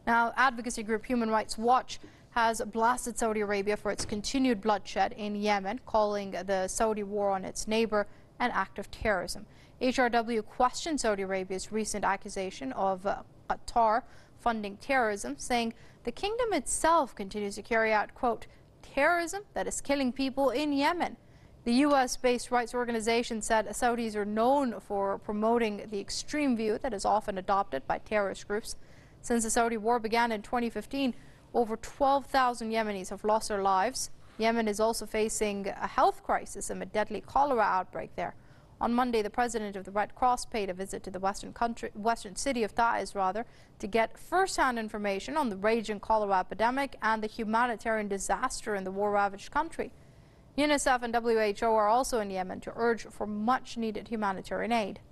Now, advocacy group Human Rights Watch has blasted Saudi Arabia for its continued bloodshed in Yemen, calling the Saudi war on its neighbor an act of terrorism. HRW questioned Saudi Arabia's recent accusation of Qatar funding terrorism, saying the kingdom itself continues to carry out, quote, terrorism that is killing people in Yemen. The U.S.-based rights organization said Saudis are known for promoting the extreme view that is often adopted by terrorist groups. Since the Saudi war began in 2015, over 12,000 Yemenis have lost their lives. Yemen is also facing a health crisis amid deadly cholera outbreak there. On Monday, the president of the Red Cross paid a visit to the western city of Taiz, to get first-hand information on the raging cholera epidemic and the humanitarian disaster in the war-ravaged country. UNICEF and WHO are also in Yemen to urge for much-needed humanitarian aid.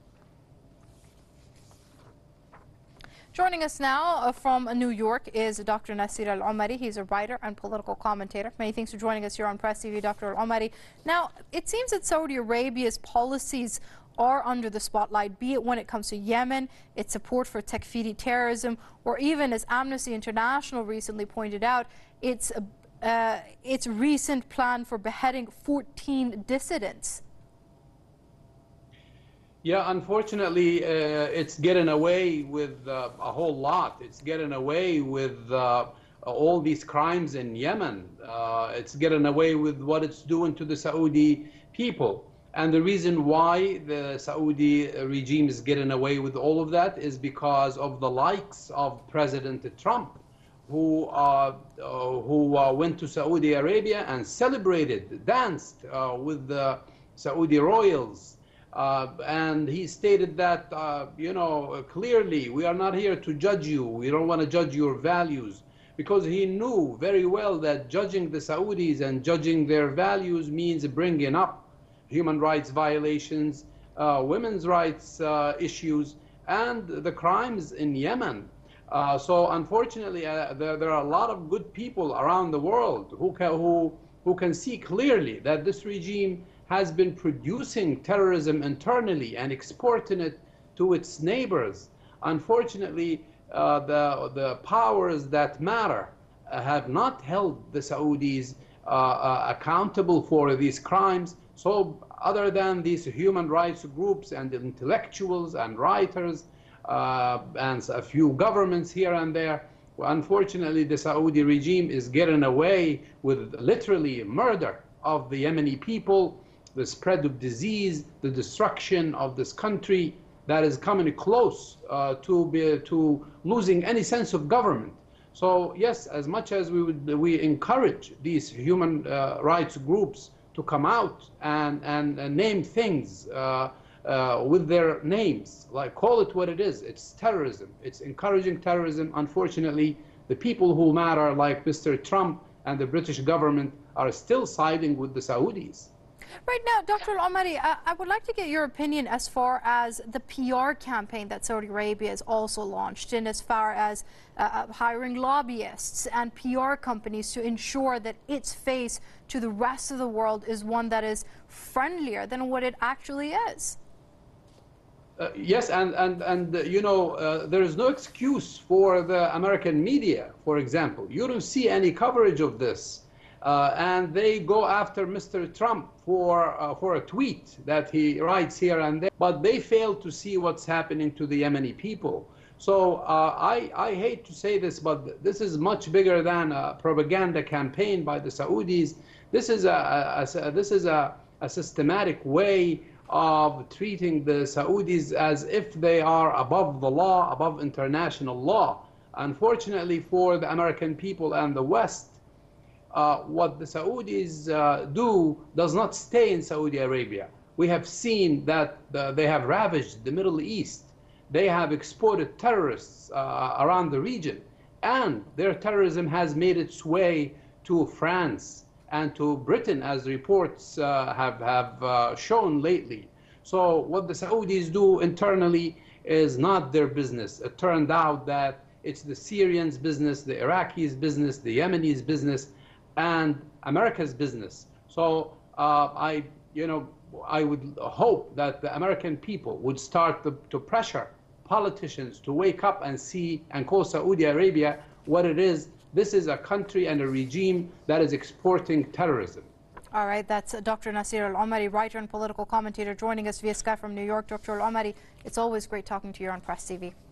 Joining us now from New York is Dr. Nasir Al-Omari. He's a writer and political commentator. Many thanks for joining us here on Press TV, Dr. Al-Omari. Now, it seems that Saudi Arabia's policies are under the spotlight, be it when it comes to Yemen, its support for Takfiri terrorism, or even, as Amnesty International recently pointed out, its recent plan for beheading 14 dissidents. Yeah, unfortunately, it's getting away with a whole lot. It's getting away with all these crimes in Yemen. It's getting away with what it's doing to the Saudi people. And the reason why the Saudi regime is getting away with all of that is because of the likes of President Trump, who went to Saudi Arabia and celebrated, danced with the Saudi royals. And he stated that, clearly, we are not here to judge you. We don't want to judge your values. Because he knew very well that judging the Saudis and judging their values means bringing up human rights violations, women's rights issues, and the crimes in Yemen. So unfortunately, there are a lot of good people around the world who can see clearly that this regime has been producing terrorism internally and exporting it to its neighbors. Unfortunately, the powers that matter have not held the Saudis accountable for these crimes. So other than these human rights groups and intellectuals and writers and a few governments here and there, unfortunately, the Saudi regime is getting away with literally murder of the Yemeni people, the spread of disease, the destruction of this country that is coming close to losing any sense of government. So yes, as much as we encourage these human rights groups to come out and name things with their names, like call it what it is. It's terrorism. It's encouraging terrorism. Unfortunately, the people who matter, like Mr. Trump and the British government, are still siding with the Saudis. Right now, Dr. Al-Omari, I would like to get your opinion as far as the PR campaign that Saudi Arabia has also launched, and as far as hiring lobbyists and PR companies to ensure that its face to the rest of the world is one that is friendlier than what it actually is. Yes, and there is no excuse for the American media, for example. You don't see any coverage of this. And they go after Mr. Trump for a tweet that he writes here and there, but they fail to see what's happening to the Yemeni people. So I hate to say this, but this is much bigger than a propaganda campaign by the Saudis. This is a systematic way of treating the Saudis as if they are above the law, above international law. Unfortunately for the American people and the West, what the Saudis do does not stay in Saudi Arabia. We have seen that they have ravaged the Middle East. They have exported terrorists around the region, and their terrorism has made its way to France and to Britain, as reports have shown lately. So what the Saudis do internally is not their business. It turned out that it's the Syrians' business, the Iraqis' business, the Yemenis' business, and America's business. So I would hope that the American people would start to pressure politicians to wake up and see and call Saudi Arabia what it is. This is a country and a regime that is exporting terrorism. All right, that's Dr. Nasir Al-Omari, writer and political commentator, joining us via Skype from New York. Dr. Al-Omari, it's always great talking to you on Press TV.